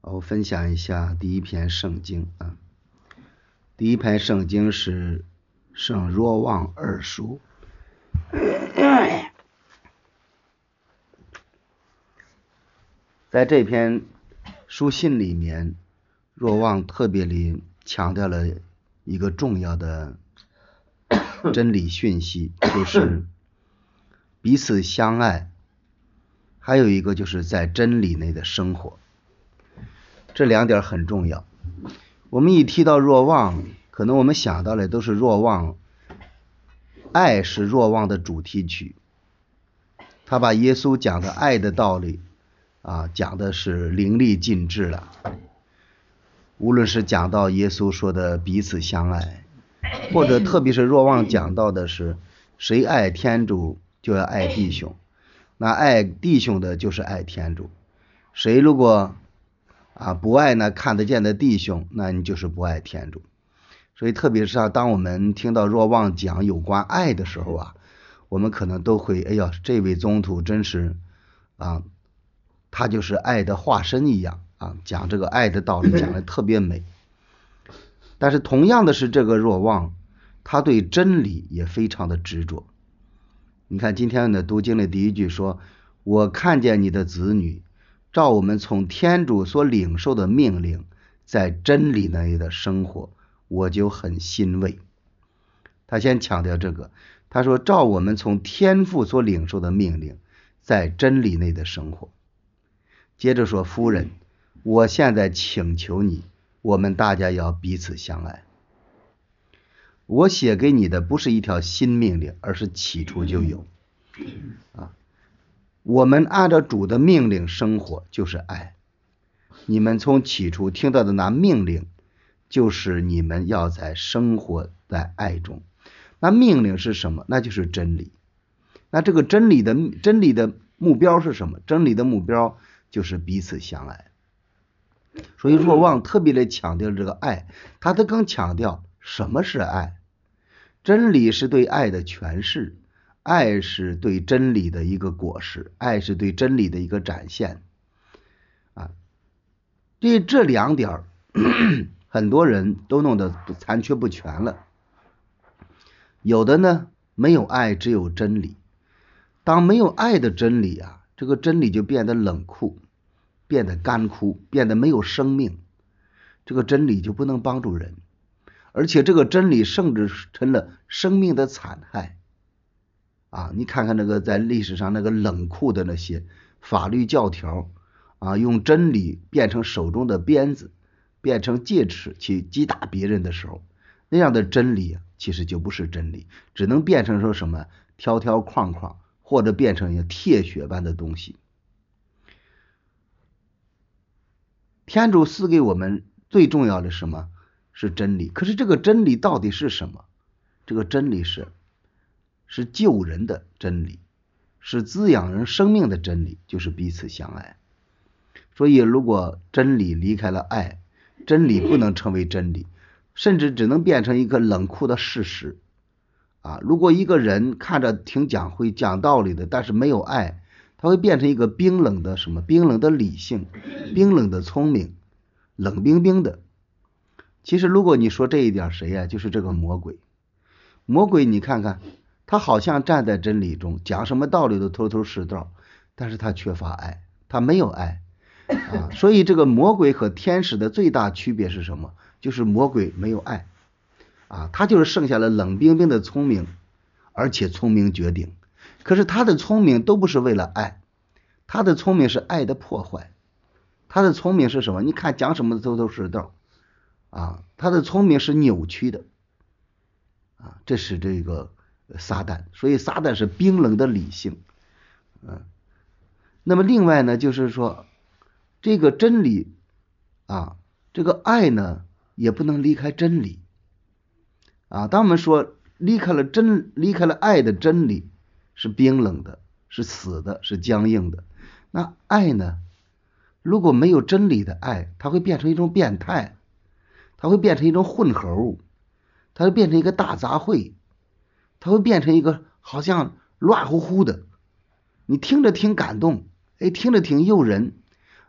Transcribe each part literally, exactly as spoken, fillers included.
我分享一下第一篇圣经啊。第一篇圣经是圣若望二书。在这篇书信里面，若望特别里强调了一个重要的真理讯息，就是彼此相爱，还有一个就是在真理内的生活。这两点很重要。我们一提到若望，可能我们想到的都是若望，爱是若望的主题曲。他把耶稣讲的爱的道理啊，讲的是淋漓尽致了。无论是讲到耶稣说的彼此相爱，或者特别是若望讲到的是谁爱天主就要爱弟兄，那爱弟兄的就是爱天主。谁如果啊不爱那看得见的弟兄，那你就是不爱天主。所以特别是当我们听到若望讲有关爱的时候啊，我们可能都会哎呀，这位宗徒真是啊，他就是爱的化身一样啊，讲这个爱的道理讲得特别美。但是同样的是这个若望，他对真理也非常的执着。你看今天的读经的第一句说，我看见你的子女照我们从天主所领受的命令在真理内的生活，我就很欣慰。他先强调这个，他说照我们从天父所领受的命令在真理内的生活。接着说，夫人，我现在请求你，我们大家要彼此相爱。我写给你的不是一条新命令，而是起初就有啊。我们按照主的命令生活就是爱。你们从起初听到的那命令，就是你们要在生活在爱中。那命令是什么？那就是真理。那这个真理的真理的目标是什么？真理的目标就是彼此相爱。所以若望特别的强调这个爱，他都更强调什么是爱。真理是对爱的诠释，爱是对真理的一个果实，爱是对真理的一个展现啊。这这两点很多人都弄得残缺不全了。有的呢，没有爱只有真理。当没有爱的真理啊，这个真理就变得冷酷，变得干枯，变得没有生命。这个真理就不能帮助人，而且这个真理甚至成了生命的残害啊！你看看那个在历史上那个冷酷的那些法律教条啊，用真理变成手中的鞭子，变成戒尺去击打别人的时候，那样的真理啊，其实就不是真理，只能变成说什么条条框框，或者变成一个铁血般的东西。天主赐给我们最重要的什么？是真理。可是这个真理到底是什么？这个真理是是救人的真理，是滋养人生命的真理，就是彼此相爱。所以如果真理离开了爱，真理不能成为真理，甚至只能变成一个冷酷的事实啊！如果一个人看着挺讲会讲道理的，但是没有爱，他会变成一个冰冷的什么？冰冷的理性，冰冷的聪明，冷冰冰的。其实如果你说这一点，谁呀、啊？就是这个魔鬼。魔鬼你看看，他好像站在真理中，讲什么道理都头头是道，但是他缺乏爱，他没有爱啊。所以这个魔鬼和天使的最大区别是什么？就是魔鬼没有爱啊，他就是剩下了冷冰冰的聪明，而且聪明绝顶。可是他的聪明都不是为了爱，他的聪明是爱的破坏。他的聪明是什么？你看讲什么头头是道啊，他的聪明是扭曲的啊，这是这个撒旦。所以撒旦是冰冷的理性。嗯，那么另外呢，就是说这个真理啊，这个爱呢，也不能离开真理啊。当我们说离开了真，离开了爱的真理，是冰冷的，是死的，是僵硬的。那爱呢？如果没有真理的爱，它会变成一种变态，它会变成一种混合物，它会变成一个大杂烩，它会变成一个好像乱乎乎的，你听着挺感动，哎，听着挺诱人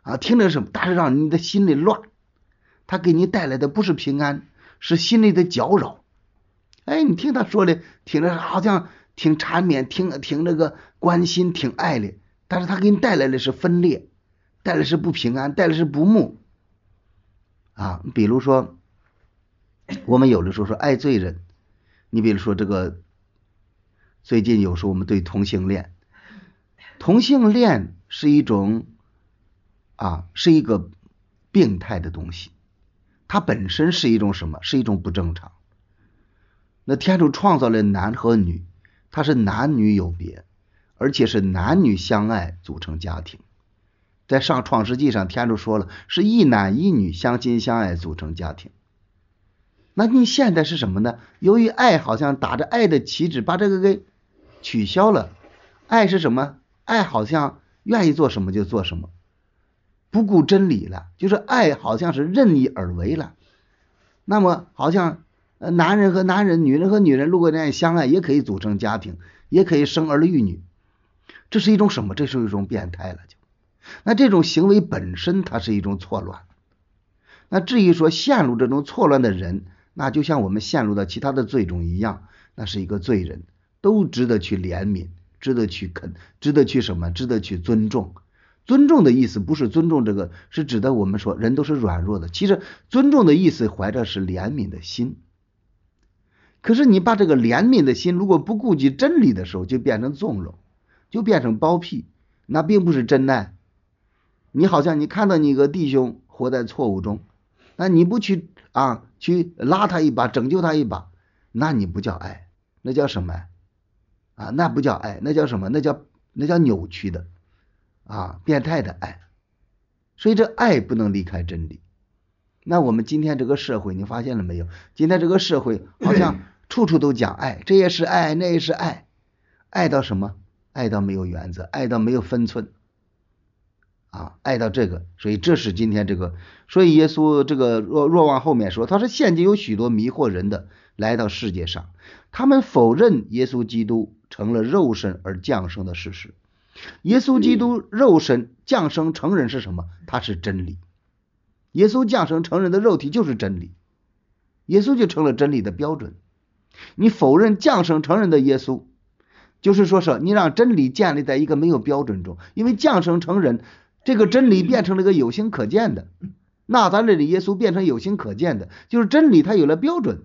啊，听着什么，但是让你的心里乱，他给你带来的不是平安，是心里的搅扰。哎，你听他说的，听着好像挺缠绵，挺挺那个关心，挺爱的，但是他给你带来的是分裂，带来是不平安，带来是不睦啊。比如说，我们有的时候说爱罪人，你比如说这个，最近有时候我们对同性恋，同性恋是一种啊，是一个病态的东西，它本身是一种什么？是一种不正常。那天主创造了男和女，它是男女有别，而且是男女相爱组成家庭。在上创世纪上，天主说了，是一男一女相亲相爱组成家庭。那你现在是什么呢？由于爱好像打着爱的旗帜，把这个给取消了。爱是什么？爱好像愿意做什么就做什么，不顾真理了，就是爱好像是任意而为了。那么好像男人和男人，女人和女人，如果这样相爱，也可以组成家庭，也可以生儿育女。这是一种什么？这是一种变态了就。那这种行为本身它是一种错乱。那至于说陷入这种错乱的人，那就像我们陷入到其他的罪中一样，那是一个罪人，都值得去怜悯，值得去肯，值得去什么？值得去尊重。尊重的意思不是尊重这个，是指的我们说人都是软弱的。其实尊重的意思怀着是怜悯的心。可是你把这个怜悯的心如果不顾及真理的时候，就变成纵容，就变成包庇，那并不是真爱。你好像你看到你一个弟兄活在错误中，那你不去啊去拉他一把，拯救他一把，那你不叫爱，那叫什么啊？那不叫爱，那叫什么？那叫那叫扭曲的啊，变态的爱。所以这爱不能离开真理。那我们今天这个社会，你发现了没有？今天这个社会好像处处都讲爱，这也是爱，那也是爱，爱到什么？爱到没有原则，爱到没有分寸啊，爱到这个。所以这是今天这个，所以耶稣这个若若望后面说，他说现今有许多迷惑人的来到世界上，他们否认耶稣基督成了肉身而降生的事实。耶稣基督肉身降生成人是什么？他是真理。耶稣降生成人的肉体就是真理，耶稣就成了真理的标准。你否认降生成人的耶稣，就是说是你让真理建立在一个没有标准中，因为降生成人这个真理变成了一个有形可见的，纳匝肋的耶稣变成有形可见的，就是真理它有了标准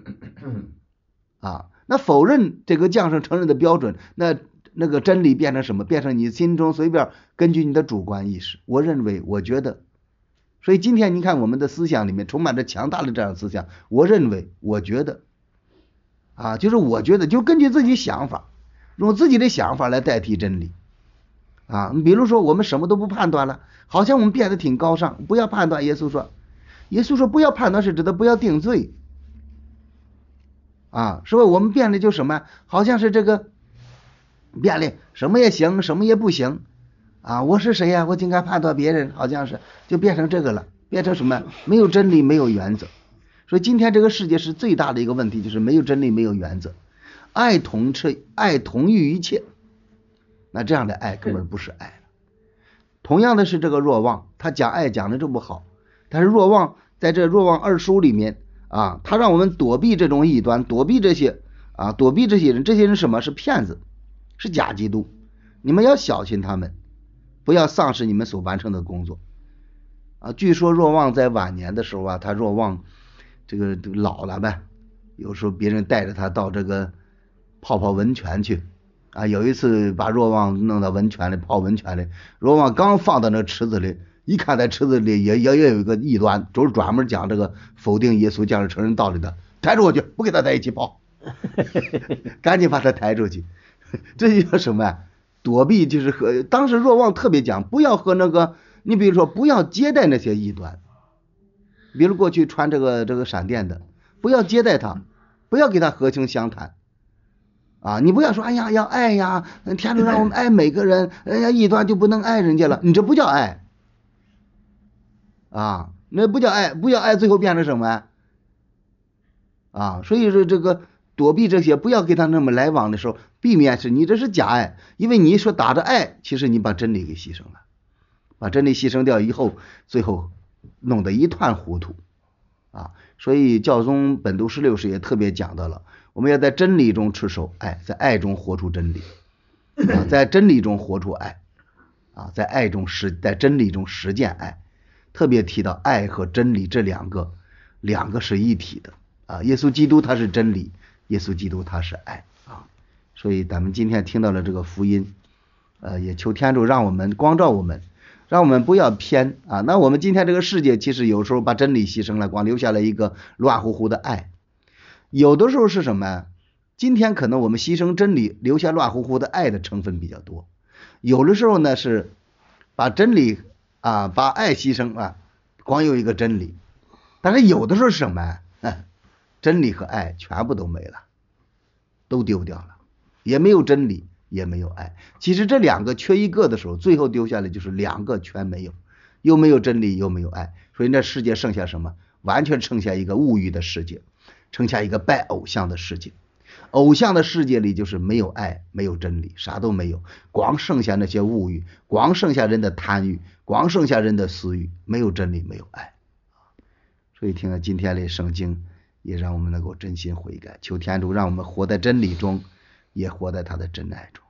啊。那否认这个降生成人的标准，那那个真理变成什么？变成你心中随便根据你的主观意识，我认为，我觉得。所以今天你看我们的思想里面充满着强大的这样的思想，我认为，我觉得啊，就是我觉得，就根据自己想法，用自己的想法来代替真理啊。比如说我们什么都不判断了，好像我们变得挺高尚，不要判断。耶稣说，耶稣说不要判断是指的不要定罪啊，所以我们变得就什么，好像是这个变得什么也行，什么也不行啊，我是谁呀、啊？我竟敢判断别人，好像是就变成这个了，变成什么？没有真理，没有原则。所以今天这个世界是最大的一个问题，就是没有真理，没有原则，爱统治，爱统御一切。那这样的爱根本不是爱了。同样的是这个若望，他讲爱讲的这么好，但是若望在这若望二书里面啊，他让我们躲避这种异端，躲避这些啊，躲避这些人，这些人什么？是骗子，是假基督，你们要小心他们。不要丧失你们所完成的工作啊！据说若望在晚年的时候啊，他若望这个老了呗，有时候别人带着他到这个泡泡温泉去啊。有一次把若望弄到温泉里泡温泉里，若望刚放到那池子里，一看在池子里也也也有一个异端，就是专门讲这个否定耶稣降生成人道理的，抬出去，不跟他在一起泡，赶紧把他抬出去。这叫什么呀？躲避，就是和当时若望特别讲，不要和那个，你比如说不要接待那些异端，比如过去穿这个这个闪电的，不要接待他，不要给他和情相谈啊！你不要说哎呀要爱呀，天主让我们爱每个人，人家异端就不能爱人家了，你这不叫爱啊，那不叫爱，不叫爱，最后变成什么啊？所以说这个躲避这些，不要跟他那么来往的时候，避免是你这是假爱，因为你说打着爱，其实你把真理给牺牲了。 把真理牺牲掉以后，最后弄得一团糊涂啊。所以教宗本笃十六世也特别讲到了，我们要在真理中持守爱，在爱中活出真理啊，在真理中活出爱啊，在爱中实在真理中实践爱，特别提到爱和真理这两个两个是一体的啊。耶稣基督他是真理，耶稣基督他是爱啊。所以咱们今天听到了这个福音，呃，也求天主让我们光照我们，让我们不要偏啊。那我们今天这个世界其实有时候把真理牺牲了，光留下了一个乱乎乎的爱。有的时候是什么？今天可能我们牺牲真理，留下乱乎乎的爱的成分比较多。有的时候呢是把真理啊，把爱牺牲啊，光有一个真理。但是有的时候是什么？啊，真理和爱全部都没了，都丢掉了，也没有真理，也没有爱。其实这两个缺一个的时候，最后丢下来就是两个全没有，又没有真理，又没有爱。所以那世界剩下什么？完全剩下一个物欲的世界，剩下一个拜偶像的世界。偶像的世界里就是没有爱，没有真理，啥都没有，光剩下那些物欲，光剩下人的贪欲，光剩下人的私欲，没有真理，没有爱。所以听了今天的圣经，也让我们能够真心悔改，求天主让我们活在真理中，也活在他的真爱中。